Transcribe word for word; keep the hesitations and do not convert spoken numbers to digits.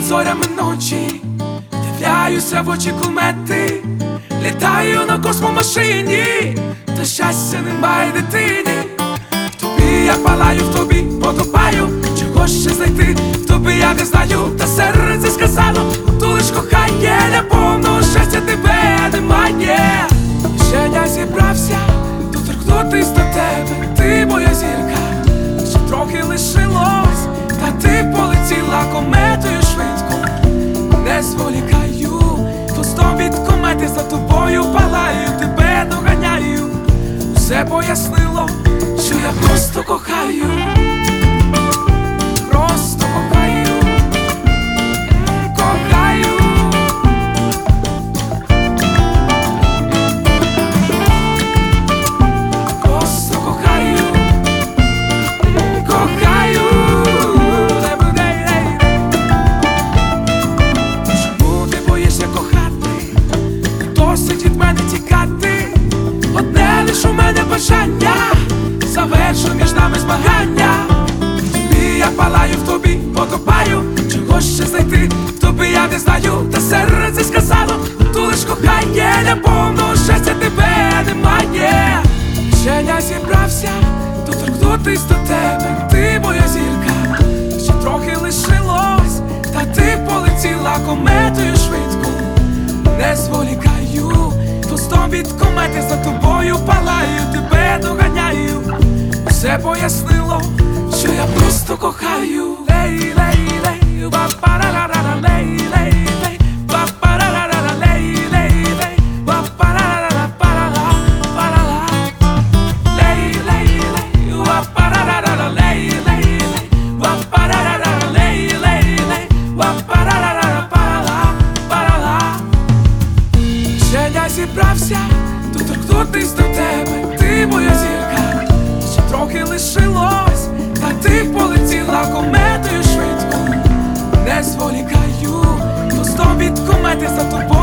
зорями ночі, дивляюся в очі комети, літаю на космомашині, та щастя немає дитині. В тобі я палаю, в тобі потопаю, чого ще знайти, в тобі я не знаю, та серце сказало, то лиш кохання для повного щастя тебе немає. І ще я зібрався доторкнутись до тебе, ти моя зірка, ще трохи лишилось, та ти полетіла кометою швидко. Не зволікаю, хвостом від комети за тобою палаю, тебе доганяю. Все пояснило, що я просто кохаю, просто кохаю, кохаю. Просто кохаю, кохаю. Чому ти боїшся кохати? Досить від мене тікати. Одне лиш у мене бажання, завершу між нами змагання. В тобі я палаю, в тобі потопаю, чого ще знайти, в тобі я не знаю, та серце сказало, то лиш кохання для повного щастя тебе немає. Ще я зібрався доторкнутись до тебе, ти моя зірка, ще трохи лишилось, та ти полетіла кометою швидко. Не зволікаю, хвостом від комети за тобою палаю, тебе доганяю. Все пояснило, що я просто кохаю. Лей, лей, лей, ба-па-ра-ра-ра, лей, лей, лей, ба-па-ра-ра-ра, лей, лей, лей, ба-па-ра-ра-ра, па-ра-ра, па-ра-ра. Лей, лей, лей, ба-па-ра-ра-ра, лей, лей, лей, ба-па-ра-ра-ра, лей, лей, лей, ба-па-ра-ра-ра, па-ра-ра, па-ра-ра. Ще я зібрався доторкнутись до тебе, ти моя зірка, ще трохи лишилось, та ти полетіла кометою швидко. Не зволікаю, хвостом від комети за тобою